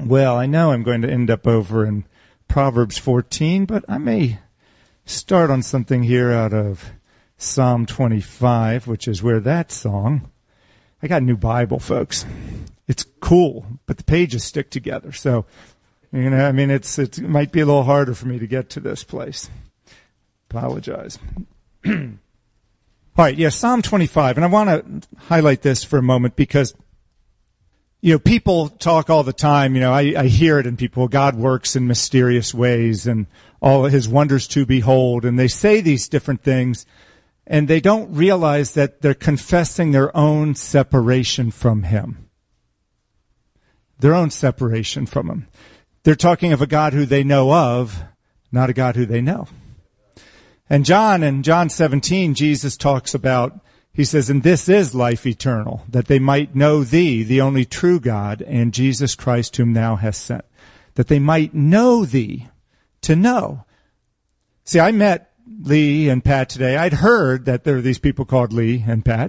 Well, I know I'm going to end up over in Proverbs 14, but I may start on something here out of Psalm 25, which is where that song. I got a new Bible, folks. It's cool, but the pages stick together. So, it might be a little harder for me to get to this place. Apologize. All right, Psalm 25, and I want to highlight this for a moment because people talk all the time, I hear it in people, God works in mysterious ways and all his wonders to behold. And they say these different things and they don't realize that they're confessing their own separation from him. Their own separation from him. They're talking of a God who they know of, not a God who they know. And in John 17, Jesus talks about, he says, and this is life eternal, that they might know thee, the only true God, and Jesus Christ whom thou hast sent. That they might know thee, to know. See, I met Lee and Pat today. I'd heard that there are these people called Lee and Pat.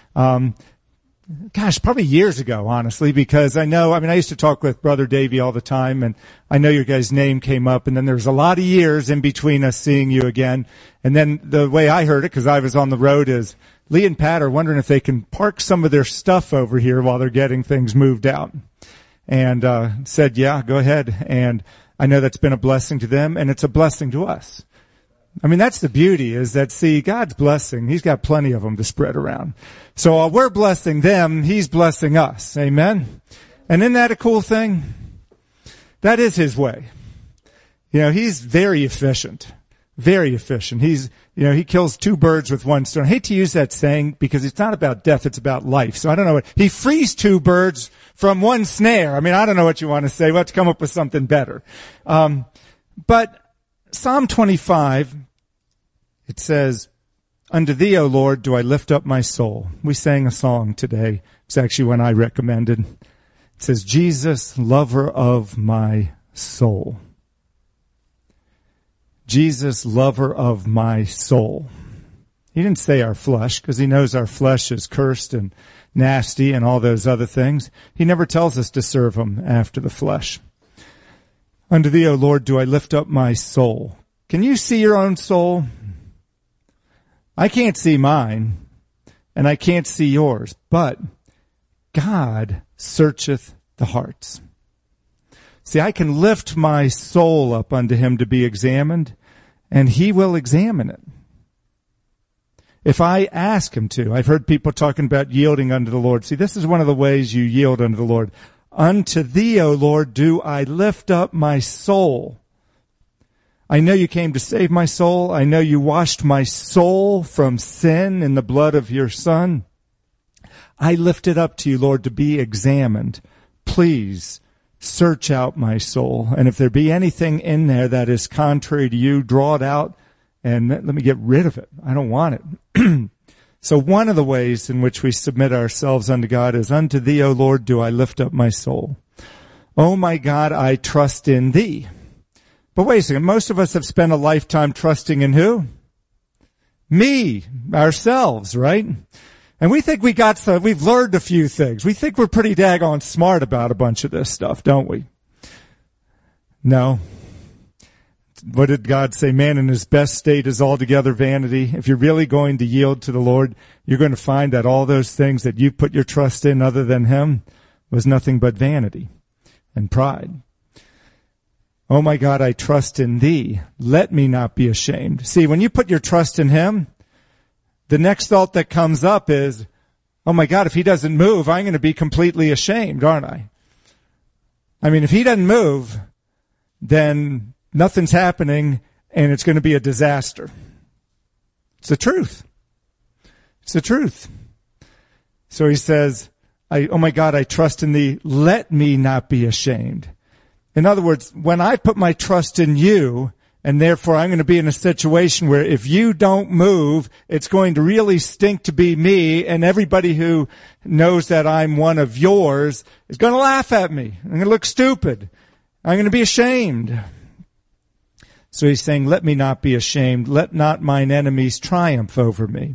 Probably years ago, honestly, because I used to talk with Brother Davey all the time, and I know your guys' name came up, and then there's a lot of years in between us seeing you again. And then the way I heard it, because I was on the road, is Lee and Pat are wondering if they can park some of their stuff over here while they're getting things moved out. And said, yeah, go ahead. And I know that's been a blessing to them, and it's a blessing to us. That's the beauty, is that, see, God's blessing, he's got plenty of them to spread around. So while we're blessing them, he's blessing us. Amen? And isn't that a cool thing? That is his way. He's very efficient. Very efficient. He kills two birds with one stone. I hate to use that saying because it's not about death, it's about life. So I don't know he frees two birds from one snare. I don't know what you want to say. We'll have to come up with something better. But Psalm 25, it says, unto thee, O Lord, do I lift up my soul. We sang a song today. It's actually one I recommended. It says, Jesus, lover of my soul. Jesus, lover of my soul. He didn't say our flesh, because he knows our flesh is cursed and nasty and all those other things. He never tells us to serve him after the flesh. Unto thee, O Lord, do I lift up my soul. Can you see your own soul? I can't see mine, and I can't see yours, but God searcheth the hearts. See, I can lift my soul up unto him to be examined, and he will examine it. If I ask him to. I've heard people talking about yielding unto the Lord. See, this is one of the ways you yield unto the Lord. Unto thee, O Lord, do I lift up my soul. I know you came to save my soul. I know you washed my soul from sin in the blood of your Son. I lift it up to you, Lord, to be examined. Please search out my soul. And if there be anything in there that is contrary to you, draw it out and let me get rid of it. I don't want it. So one of the ways in which we submit ourselves unto God is, unto thee, O Lord, do I lift up my soul. O my God, I trust in thee. But wait a second, most of us have spent a lifetime trusting in who? Me, ourselves, right? And we think we've learned a few things. We think we're pretty daggone smart about a bunch of this stuff, don't we? No. What did God say? Man in his best state is altogether vanity. If you're really going to yield to the Lord, you're going to find that all those things that you put your trust in other than him was nothing but vanity and pride. Oh my God, I trust in thee. Let me not be ashamed. See, when you put your trust in him, the next thought that comes up is, oh my God, if he doesn't move, I'm going to be completely ashamed, aren't I? If he doesn't move, then nothing's happening and it's going to be a disaster. It's the truth. It's the truth. So he says, oh my God, I trust in thee. Let me not be ashamed. In other words, when I put my trust in you, and therefore I'm going to be in a situation where if you don't move, it's going to really stink to be me, and everybody who knows that I'm one of yours is going to laugh at me. I'm going to look stupid. I'm going to be ashamed. So he's saying, let me not be ashamed. Let not mine enemies triumph over me.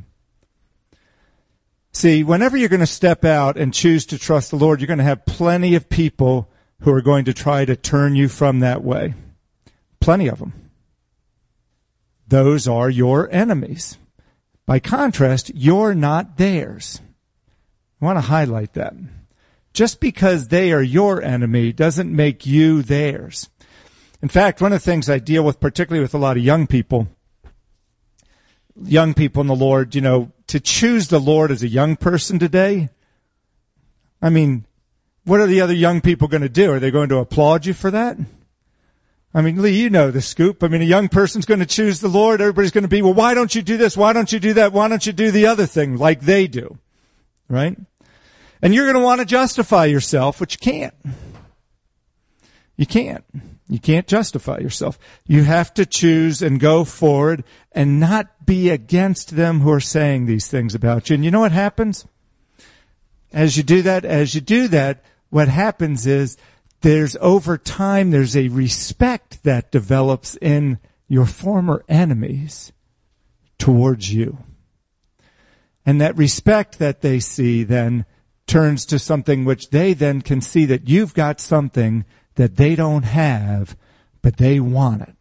See, whenever you're going to step out and choose to trust the Lord, you're going to have plenty of people who are going to try to turn you from that way. Plenty of them. Those are your enemies. By contrast, you're not theirs. I want to highlight that. Just because they are your enemy doesn't make you theirs. In fact, one of the things I deal with, particularly with a lot of young people in the Lord, to choose the Lord as a young person today, I mean, what are the other young people going to do? Are they going to applaud you for that? I mean, Lee, you know the scoop. I mean, a young person's going to choose the Lord. Everybody's going to be, well, why don't you do this? Why don't you do that? Why don't you do the other thing like they do? Right? And you're going to want to justify yourself, which you can't. You can't. You can't justify yourself. You have to choose and go forward and not be against them who are saying these things about you. And you know what happens? As you do that, what happens is over time, there's a respect that develops in your former enemies towards you. And that respect that they see then turns to something which they then can see that you've got something that they don't have, but they want it.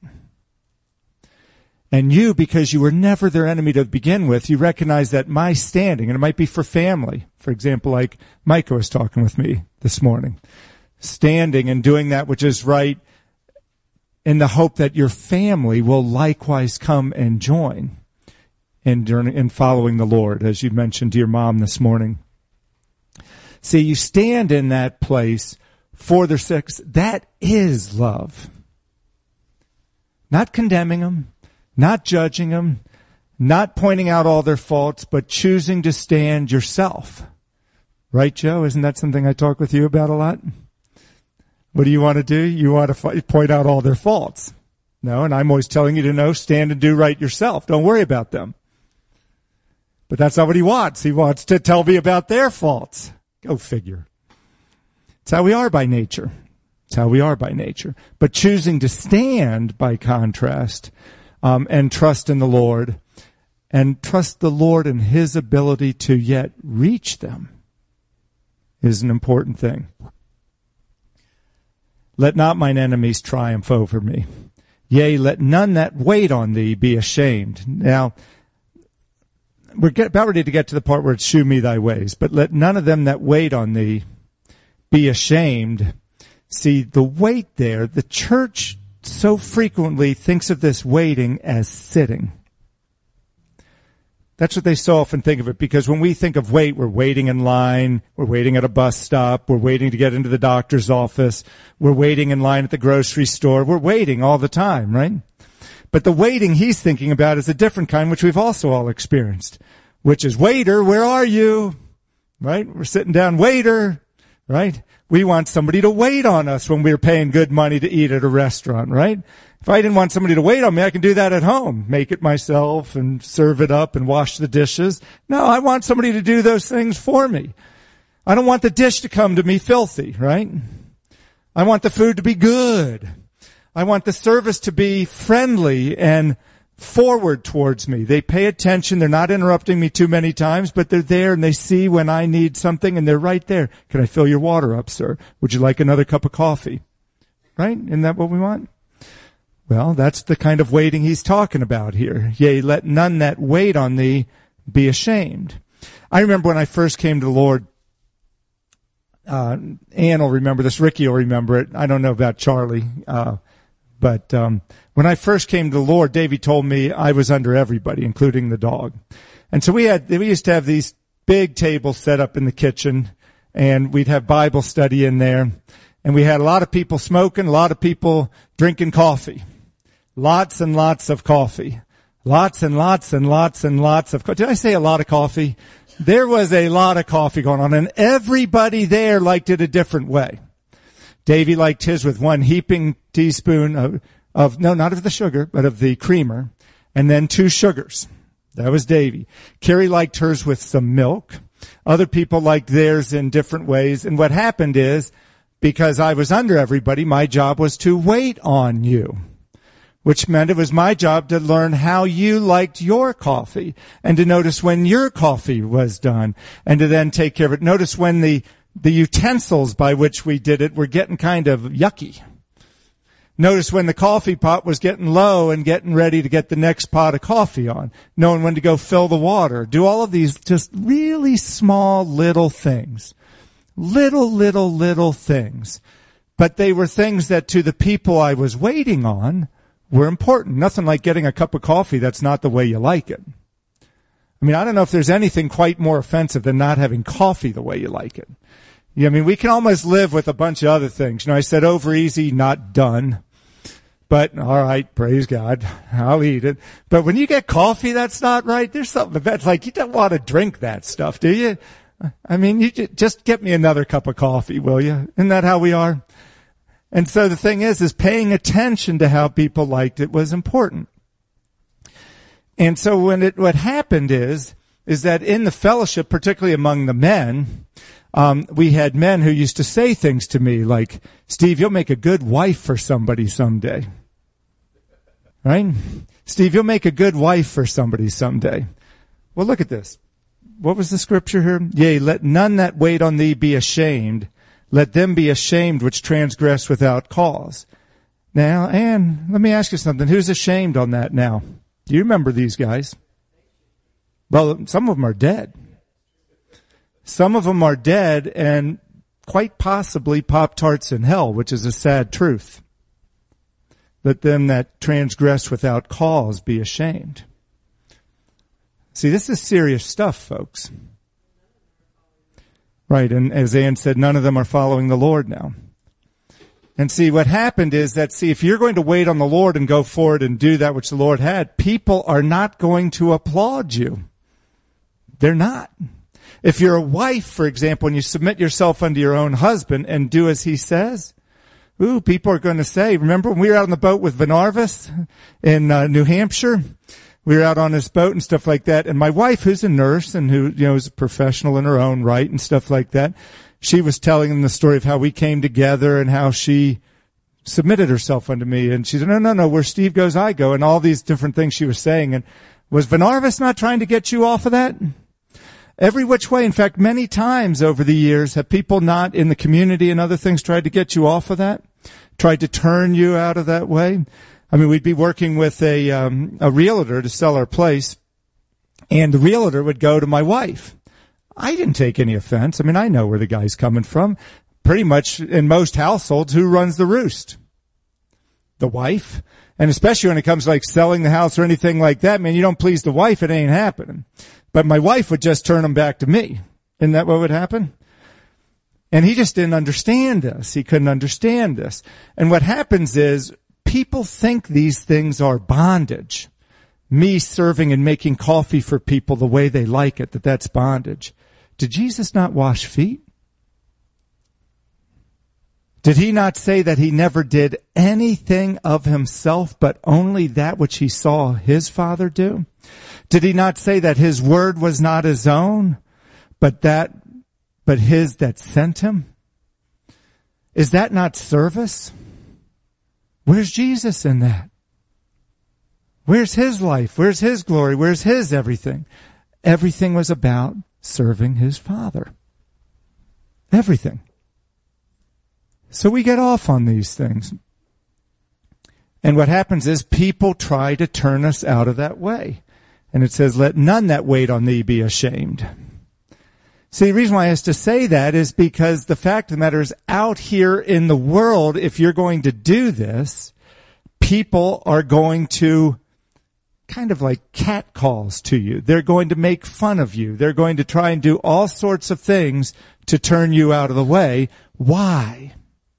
And you, because you were never their enemy to begin with, you recognize that my standing, and it might be for family, for example, like Micah was talking with me this morning, standing and doing that which is right in the hope that your family will likewise come and join in following the Lord, as you mentioned to your mom this morning. See, you stand in that place for their sake. That is love. Not condemning them, not judging them, not pointing out all their faults, but choosing to stand yourself. Right, Joe? Isn't that something I talk with you about a lot? What do you want to do? You want to point out all their faults. No, and I'm always telling you to stand and do right yourself. Don't worry about them. But that's not what he wants. He wants to tell me about their faults. Go figure. It's how we are by nature. It's how we are by nature. But choosing to stand, by contrast, and trust in the Lord, and trust the Lord in his ability to yet reach them is an important thing. Let not mine enemies triumph over me. Yea, let none that wait on thee be ashamed. Now, we're about ready to get to the part where it's shew me thy ways. But let none of them that wait on thee be ashamed. See, the wait there, the church so frequently thinks of this waiting as sitting. That's what they so often think of it, because when we think of wait, we're waiting in line, we're waiting at a bus stop, we're waiting to get into the doctor's office, we're waiting in line at the grocery store, we're waiting all the time, right? But the waiting he's thinking about is a different kind, which we've also all experienced, which is, waiter, where are you? Right? We're sitting down, waiter, right? We want somebody to wait on us when we're paying good money to eat at a restaurant, right? If I didn't want somebody to wait on me, I can do that at home. Make it myself and serve it up and wash the dishes. No, I want somebody to do those things for me. I don't want the dish to come to me filthy, right? I want the food to be good. I want the service to be friendly and forward towards me. They pay attention. They're not interrupting me too many times, but they're there and they see when I need something and they're right there. Can I fill your water up, sir? Would you like another cup of coffee? Right? Isn't that what we want? Well, that's the kind of waiting he's talking about here. Yea, let none that wait on thee be ashamed. I remember when I first came to the Lord, Ann will remember this, Ricky will remember it. I don't know about Charlie, but when I first came to the Lord, Davey told me I was under everybody, including the dog. And so we used to have these big tables set up in the kitchen, and we'd have Bible study in there. And we had a lot of people smoking, a lot of people drinking coffee. Lots and lots of coffee. Lots and lots and lots and lots of coffee. Did I say a lot of coffee? There was a lot of coffee going on, and everybody there liked it a different way. Davey liked his with one heaping teaspoon of not of the sugar, but of the creamer, and then 2 sugars. That was Davey. Carrie liked hers with some milk. Other people liked theirs in different ways. And what happened is, because I was under everybody, my job was to wait on you, which meant it was my job to learn how you liked your coffee and to notice when your coffee was done and to then take care of it. Notice when the the utensils by which we did it were getting kind of yucky. Notice when the coffee pot was getting low and getting ready to get the next pot of coffee on, knowing when to go fill the water. Do all of these just really small little things. Little things. But they were things that to the people I was waiting on were important. Nothing like getting a cup of coffee that's not the way you like it. I mean, I don't know if there's anything quite more offensive than not having coffee the way you like it. Yeah, I mean, we can almost live with a bunch of other things. You know, I said over easy, not done. But, all right, praise God, I'll eat it. But when you get coffee that's not right, there's something that's like, you don't want to drink that stuff, do you? I mean, you just get me another cup of coffee, will you? Isn't that how we are? And so the thing is paying attention to how people liked it was important. And so what happened is that in the fellowship, particularly among the men, we had men who used to say things to me like, Steve, you'll make a good wife for somebody someday. Right? Steve, you'll make a good wife for somebody someday. Well, look at this. What was the scripture here? Yea, let none that wait on thee be ashamed. Let them be ashamed which transgress without cause. Now, Ann, let me ask you something. Who's ashamed on that now? Do you remember these guys? Well, some of them are dead. Some of them are dead and quite possibly Pop-Tarts in hell, which is a sad truth. Let them that transgress without cause be ashamed. See, this is serious stuff, folks. Right, and as Ann said, none of them are following the Lord now. And see, what happened is that, if you're going to wait on the Lord and go forward and do that which the Lord had, people are not going to applaud you. They're not. If you're a wife, for example, and you submit yourself unto your own husband and do as he says, people are going to say, remember when we were out on the boat with Vanarvis in New Hampshire? We were out on this boat and stuff like that. And my wife, who's a nurse and who, is a professional in her own right and stuff like that, she was telling them the story of how we came together and how she submitted herself unto me. And she said, no, where Steve goes, I go, and all these different things she was saying. And was Vanarvis not trying to get you off of that? Every which way. In fact, many times over the years have people not in the community and other things tried to get you off of that, tried to turn you out of that way. I mean, we'd be working with a realtor to sell our place, and the realtor would go to my wife. I didn't take any offense. I mean, I know where the guy's coming from. Pretty much in most households, who runs the roost? The wife. And especially when it comes to like selling the house or anything like that, man, you don't please the wife, it ain't happening. But my wife would just turn them back to me. Isn't that what would happen? And he just didn't understand this. He couldn't understand this. And what happens is people think these things are bondage. Me serving and making coffee for people the way they like it, that's bondage. Did Jesus not wash feet? Did he not say that he never did anything of himself, but only that which he saw his Father do? Did he not say that his word was not his own, but his that sent him? Is that not service? Where's Jesus in that? Where's his life? Where's his glory? Where's his everything? Everything was about serving his Father. Everything. So we get off on these things. And what happens is people try to turn us out of that way. And it says, let none that wait on thee be ashamed. See, the reason why I has to say that is because the fact of the matter is, out here in the world, if you're going to do this, people are going to kind of like catcalls to you. They're going to make fun of you. They're going to try and do all sorts of things to turn you out of the way. Why?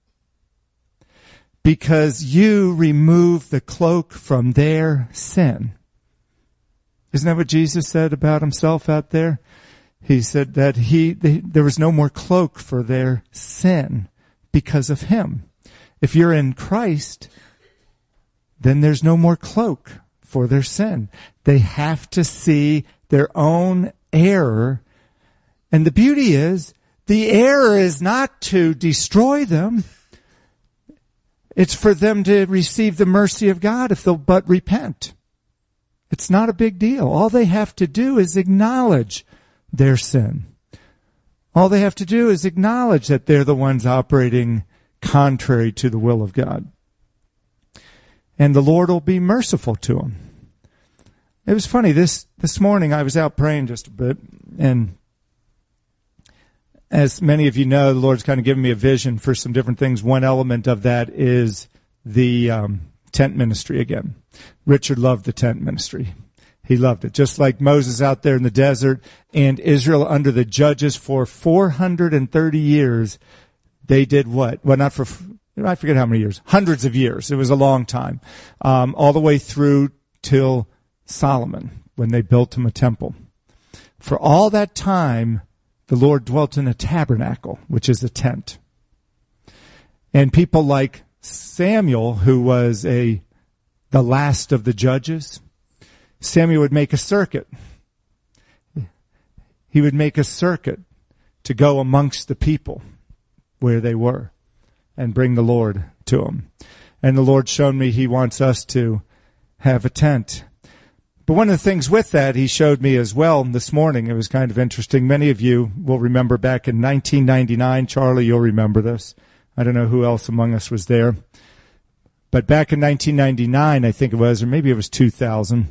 Because you remove the cloak from their sin. Isn't that what Jesus said about himself out there? He said that there was no more cloak for their sin because of him. If you're in Christ, then there's no more cloak for their sin. They have to see their own error. And the beauty is, the error is not to destroy them. It's for them to receive the mercy of God if they'll but repent. It's not a big deal. All they have to do is acknowledge their sin. All they have to do is acknowledge that they're the ones operating contrary to the will of God. And the Lord will be merciful to them. It was funny, this morning I was out praying just a bit, and as many of you know, the Lord's kind of given me a vision for some different things. One element of that is the tent ministry again. Richard loved the tent ministry. He loved it. Just like Moses out there in the desert and Israel under the judges for 430 years, they did what? Well, not for, I forget how many years. Hundreds of years. It was a long time. All the way through till Solomon, when they built him a temple. For all that time, the Lord dwelt in a tabernacle, which is a tent. And people like Samuel, who was the last of the judges, Samuel would make a circuit. He would make a circuit to go amongst the people where they were and bring the Lord to them. And the Lord showed me he wants us to have a tent. But one of the things with that he showed me as well this morning, it was kind of interesting. Many of you will remember back in 1999, Charlie, you'll remember this. I don't know who else among us was there. But back in 1999, I think it was, or maybe it was 2000,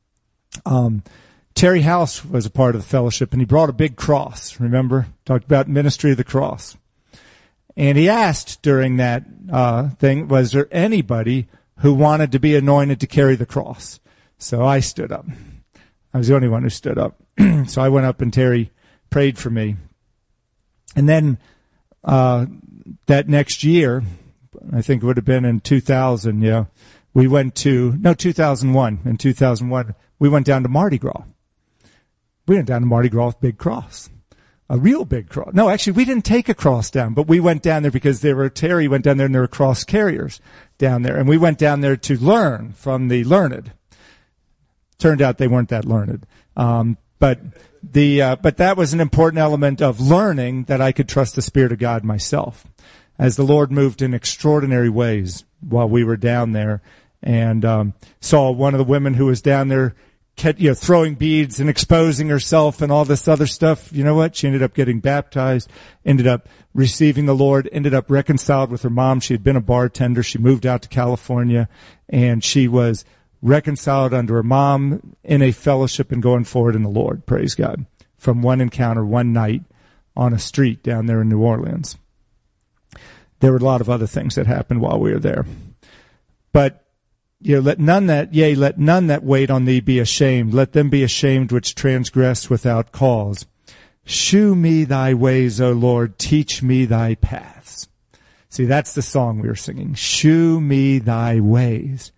Terry House was a part of the fellowship, and he brought a big cross, remember? Talked about ministry of the cross. And he asked during that thing, was there anybody who wanted to be anointed to carry the cross? So I stood up. I was the only one who stood up. So I went up and Terry prayed for me. And then that next year, I think it would have been in 2000, we went to, 2001. In 2001, we went down to Mardi Gras. We went down to Mardi Gras with a big cross. A real big cross. No, actually, we didn't take a cross down, but we went down there because Terry went down there and there were cross carriers down there. And we went down there to learn from the learned. Turned out they weren't that learned. But that was an important element of learning that I could trust the Spirit of God myself. As the Lord moved in extraordinary ways while we were down there, and saw one of the women who was down there throwing beads and exposing herself and all this other stuff. You know what? She ended up getting baptized, ended up receiving the Lord, ended up reconciled with her mom. She had been a bartender. She moved out to California, and she was reconciled under her mom in a fellowship and going forward in the Lord. Praise God. From one encounter, one night on a street down there in New Orleans. There were a lot of other things that happened while we were there. But let none that wait on thee be ashamed. Let them be ashamed which transgress without cause. Shew me thy ways, O Lord. Teach me thy paths. See, that's the song we were singing. Shew me thy ways.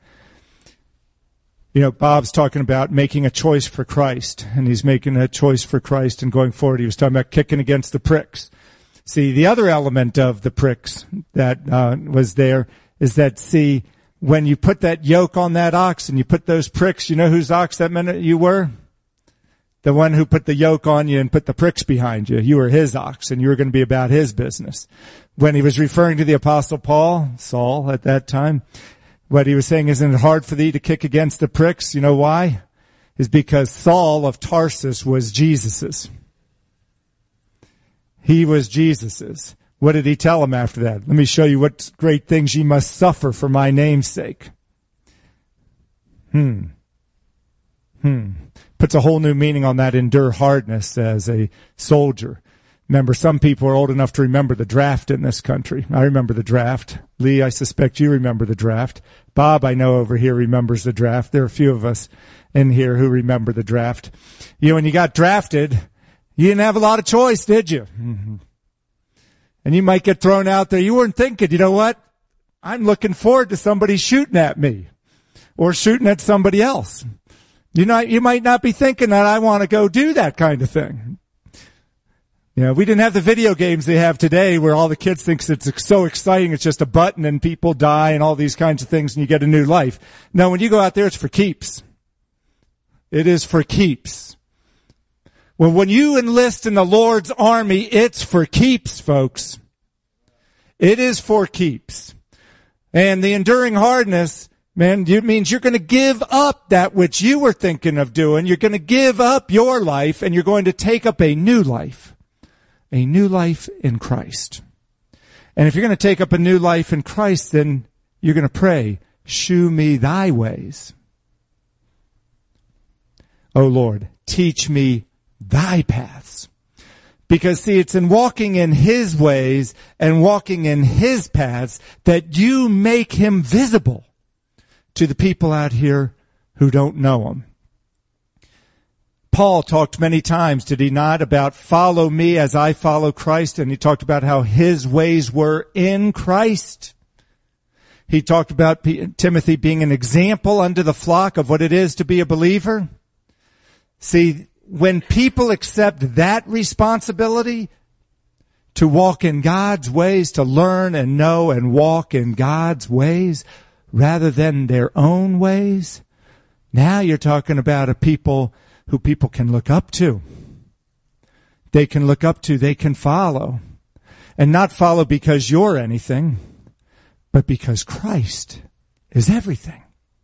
Bob's talking about making a choice for Christ, and he's making a choice for Christ and going forward. He was talking about kicking against the pricks. See, the other element of the pricks that was there is that, when you put that yoke on that ox and you put those pricks, you know whose ox that meant you were? The one who put the yoke on you and put the pricks behind you. You were his ox, and you were going to be about his business. When he was referring to the Apostle Paul, Saul at that time, what he was saying, isn't it hard for thee to kick against the pricks? You know why? Is because Saul of Tarsus was Jesus's. He was Jesus's. What did he tell him after that? Let me show you what great things ye must suffer for my name's sake. Puts a whole new meaning on that endure hardness as a soldier. Remember, some people are old enough to remember the draft in this country. I remember the draft. Lee, I suspect you remember the draft. Bob, I know over here, remembers the draft. There are a few of us in here who remember the draft. When you got drafted, you didn't have a lot of choice, did you? Mm-hmm. And you might get thrown out there. You weren't thinking, you know what? I'm looking forward to somebody shooting at me or shooting at somebody else. You might not be thinking that I want to go do that kind of thing. We didn't have the video games they have today where all the kids think it's so exciting. It's just a button and people die and all these kinds of things and you get a new life. No, when you go out there, it's for keeps. It is for keeps. Well, when you enlist in the Lord's army, it's for keeps, folks. It is for keeps. And the enduring hardness, man, it means you're going to give up that which you were thinking of doing. You're going to give up your life and you're going to take up a new life. a new life in Christ. And if you're going to take up a new life in Christ, then you're going to pray, shew me thy ways. O Lord, teach me thy paths. Because see, it's in walking in his ways and walking in his paths that you make him visible to the people out here who don't know him. Paul talked many times, did he not, about follow me as I follow Christ, and he talked about how his ways were in Christ. He talked about Timothy being an example unto the flock of what it is to be a believer. See, when people accept that responsibility to walk in God's ways, to learn and know and walk in God's ways rather than their own ways, now you're talking about a people who people can look up to. They can look up to, they can follow. And not follow because you're anything, but because Christ is everything.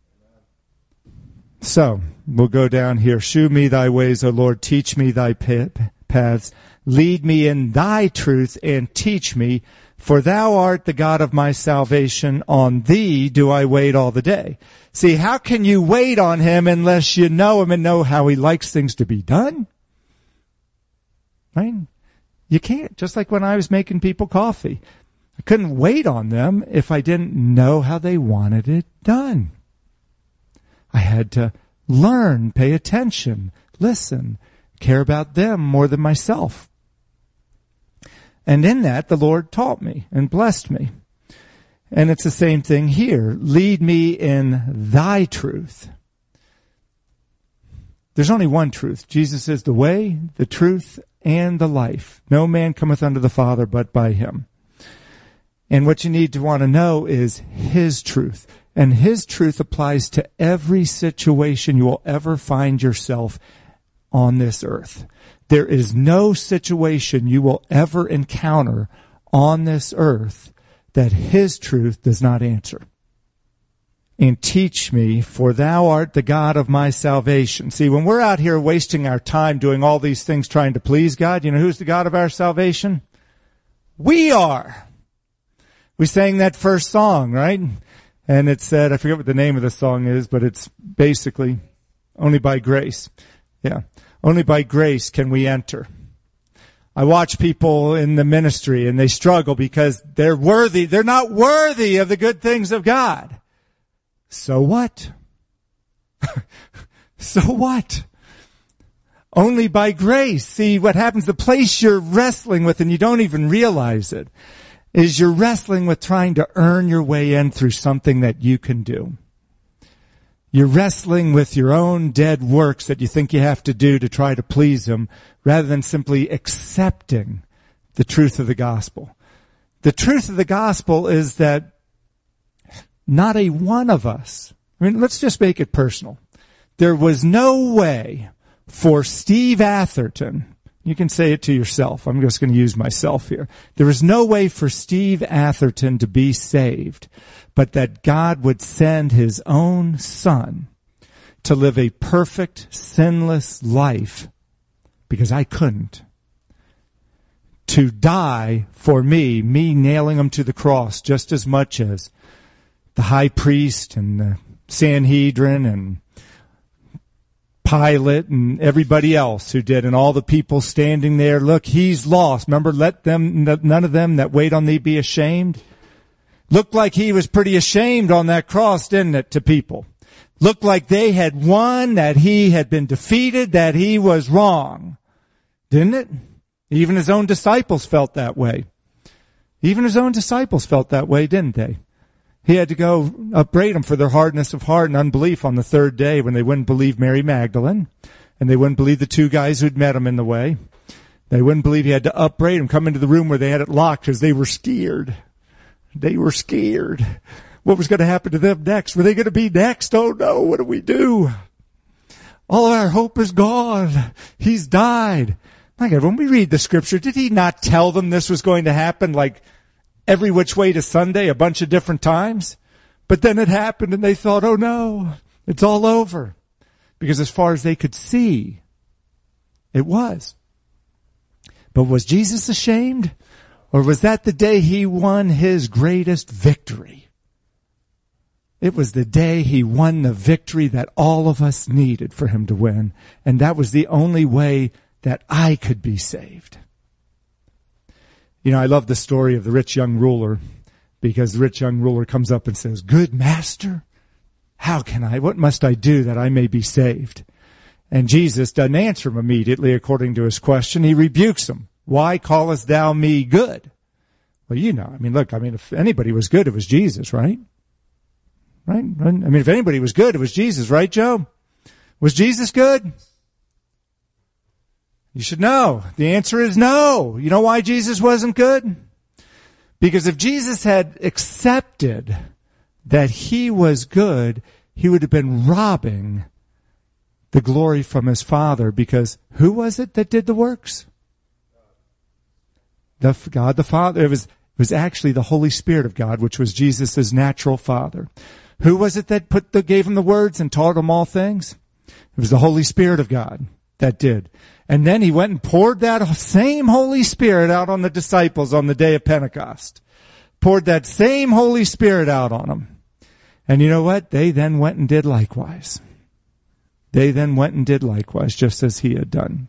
So, we'll go down here. Shew me thy ways, O Lord. Teach me thy paths. Lead me in thy truth and teach me. For thou art the God of my salvation. On thee do I wait all the day. See, how can you wait on him unless you know him and know how he likes things to be done? Right? You can't. Just like when I was making people coffee. I couldn't wait on them if I didn't know how they wanted it done. I had to learn, pay attention, listen, care about them more than myself. And in that, the Lord taught me and blessed me. And it's the same thing here. Lead me in thy truth. There's only one truth. Jesus is the way, the truth, and the life. No man cometh unto the Father but by him. And what you need to want to know is his truth. And his truth applies to every situation you will ever find yourself on this earth. There is no situation you will ever encounter on this earth that his truth does not answer. And teach me, for thou art the God of my salvation. See, when we're out here wasting our time doing all these things trying to please God, you know who's the God of our salvation? We are. We sang that first song, right? And it said, I forget what the name of the song is, but it's basically only by grace. Yeah. Only by grace can we enter. I watch people in the ministry and they struggle because they're not worthy of the good things of God. So what? So what? Only by grace. See, what happens, the place you're wrestling with and you don't even realize it, is you're wrestling with trying to earn your way in through something that you can do. You're wrestling with your own dead works that you think you have to do to try to please him, rather than simply accepting the truth of the gospel. The truth of the gospel is that not a one of us, let's just make it personal. There was no way for Steve Atherton, you can say it to yourself. I'm just going to use myself here. There is no way for Steve Atherton to be saved, but that God would send his own son to live a perfect, sinless life, because I couldn't. To die for me nailing him to the cross just as much as the high priest and the Sanhedrin and Pilate and everybody else who did, and all the people standing there. Look, he's lost. Remember, none of them that wait on thee be ashamed. Looked like he was pretty ashamed on that cross, didn't it, to people? Looked like they had won, that he had been defeated, that he was wrong. Didn't it? Even his own disciples felt that way. Even his own disciples felt that way, didn't they? He had to go upbraid them for their hardness of heart and unbelief on the third day when they wouldn't believe Mary Magdalene, and they wouldn't believe the two guys who'd met him in the way. They wouldn't believe he had to upbraid them, come into the room where they had it locked because they were scared. They were scared. What was going to happen to them next? Were they going to be next? Oh no, what do we do? All of our hope is gone. He's died. My God, when we read the scripture, did he not tell them this was going to happen like every which way to Sunday a bunch of different times? But then it happened and they thought, oh no, it's all over. Because as far as they could see, it was. But was Jesus ashamed? Or was that the day he won his greatest victory? It was the day he won the victory that all of us needed for him to win. And that was the only way that I could be saved. You know, I love the story of the rich young ruler, because the rich young ruler comes up and says, "Good master, what must I do that I may be saved?" And Jesus doesn't answer him immediately according to his question. He rebukes him. "Why callest thou me good?" Well, if anybody was good, it was Jesus, right? Right? If anybody was good, it was Jesus, right, Joe? Was Jesus good? You should know. The answer is no. You know why Jesus wasn't good? Because if Jesus had accepted that he was good, he would have been robbing the glory from his Father, because who was it that did the works? God the Father. It was actually the Holy Spirit of God, which was Jesus' natural Father. Who was it that gave him the words and taught him all things? It was the Holy Spirit of God that did. And then he went and poured that same Holy Spirit out on the disciples on the day of Pentecost. Poured that same Holy Spirit out on them. And you know what? They then went and did likewise. They then went and did likewise, just as he had done.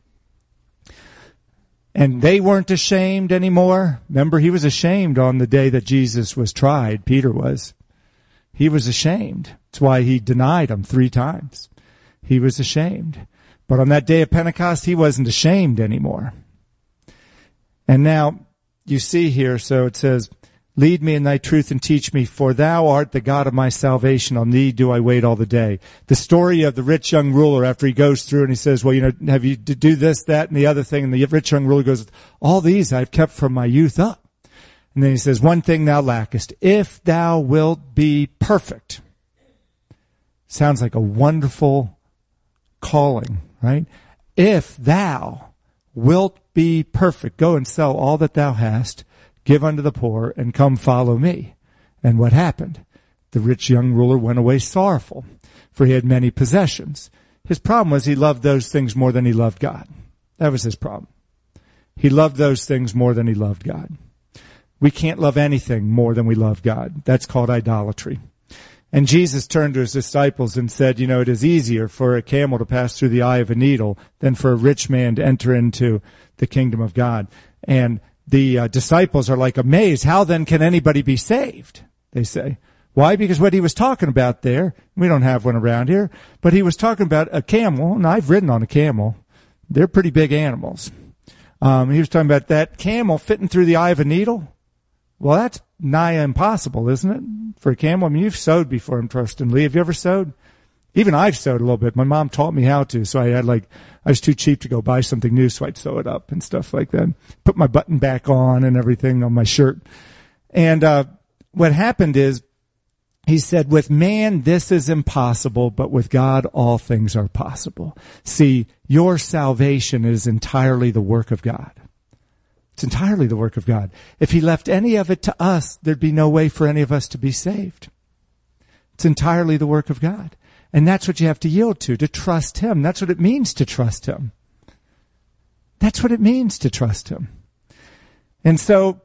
And they weren't ashamed anymore. Remember, he was ashamed on the day that Jesus was tried. Peter was. He was ashamed. That's why he denied him 3 times. He was ashamed. But on that day of Pentecost, he wasn't ashamed anymore. And now, you see here, so it says, "Lead me in thy truth and teach me, for thou art the God of my salvation. On thee do I wait all the day." The story of the rich young ruler, after he goes through and he says, "Well, have you to do this, that, and the other thing?" And the rich young ruler goes, "All these I've kept from my youth up." And then he says, "One thing thou lackest, if thou wilt be perfect." Sounds like a wonderful calling, right? "If thou wilt be perfect, go and sell all that thou hast, give unto the poor, and come follow me." And what happened? The rich young ruler went away sorrowful, for he had many possessions. His problem was he loved those things more than he loved God. That was his problem. He loved those things more than he loved God. We can't love anything more than we love God. That's called idolatry. And Jesus turned to his disciples and said, it is easier for a camel to pass through the eye of a needle than for a rich man to enter into the kingdom of God. And the disciples are like amazed. How then can anybody be saved? They say. Why? Because what he was talking about there, we don't have one around here, but he was talking about a camel, and I've ridden on a camel. They're pretty big animals. He was talking about that camel fitting through the eye of a needle. Well, that's nigh impossible, isn't it? For a camel. You've sewed before, Trust and Lee. Have you ever sewed? Even I've sewed a little bit. My mom taught me how to, so I was too cheap to go buy something new, so I'd sew it up and stuff like that. Put my button back on and everything on my shirt. And what happened is, he said, with man this is impossible, but with God all things are possible. See, your salvation is entirely the work of God. It's entirely the work of God. If he left any of it to us, there'd be no way for any of us to be saved. It's entirely the work of God. And that's what you have to yield to trust him. That's what it means to trust him. That's what it means to trust him. And so,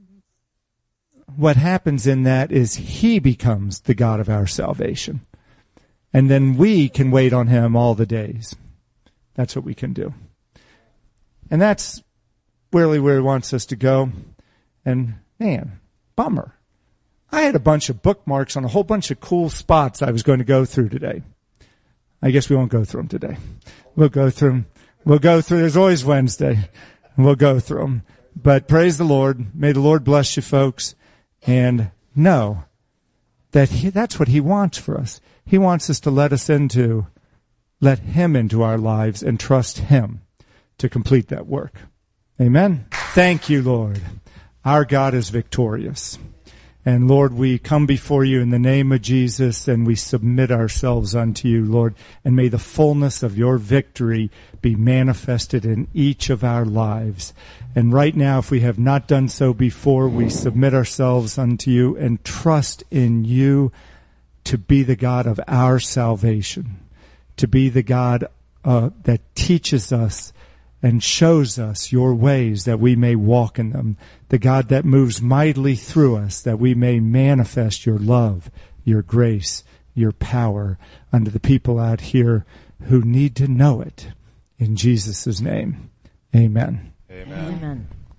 what happens in that is he becomes the God of our salvation. And then we can wait on him all the days. That's what we can do. And that's really where he wants us to go. And man, bummer. I had a bunch of bookmarks on a whole bunch of cool spots I was going to go through today. I guess we won't go through them today. We'll go through them. There's always Wednesday. We'll go through them. But praise the Lord. May the Lord bless you folks. And know that that's what he wants for us. He wants us to let him into our lives and trust him to complete that work. Amen. Thank you, Lord. Our God is victorious. And Lord, we come before you in the name of Jesus and we submit ourselves unto you, Lord. And may the fullness of your victory be manifested in each of our lives. And right now, if we have not done so before, we submit ourselves unto you and trust in you to be the God of our salvation, to be the God that teaches us and shows us your ways that we may walk in them. The God that moves mightily through us, that we may manifest your love, your grace, your power unto the people out here who need to know it. In Jesus' name, amen. Amen. Amen.